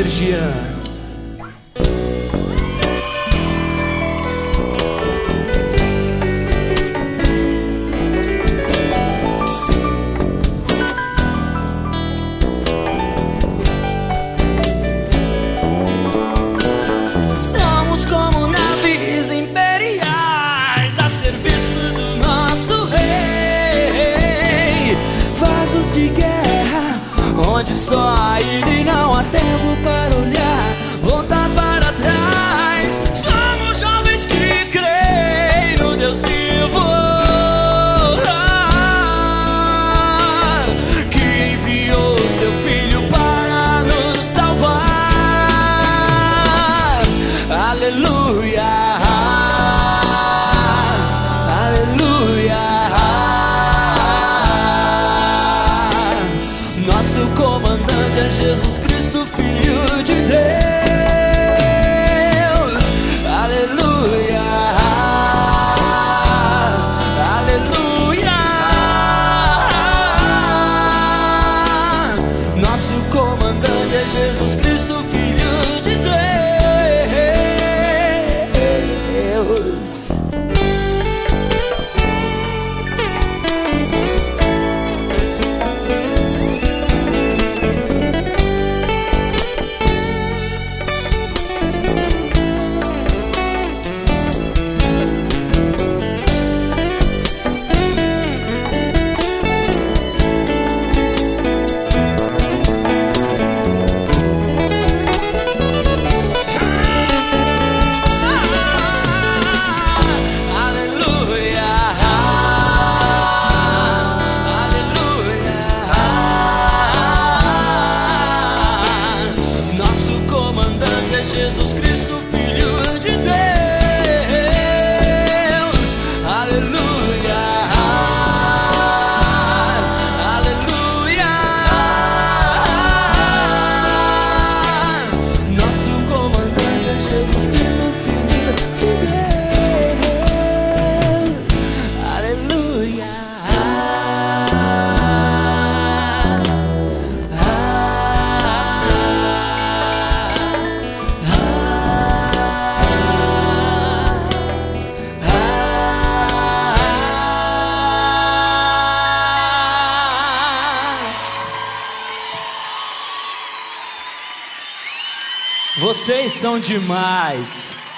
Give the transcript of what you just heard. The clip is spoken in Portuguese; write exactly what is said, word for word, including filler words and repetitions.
Éder Jean. Somos como navios imperiais a serviço do nosso rei, vasos de guerra onde só há ira e não há tempo para olhar, voltar para trás. Somos jovens que creem no Deus vivo, que enviou seu Filho para nos salvar. Aleluia, aleluia. Nosso comandante é Jesus Cristo, Filho de Deus. Aleluia, aleluia. Nosso comandante é Jesus Cristo, Filho de Deus. Jesus Cristo, Filho de Deus. Aleluia, aleluia. Nosso comandante é Jesus Cristo, Filho de Deus. Aleluia. Vocês são demais.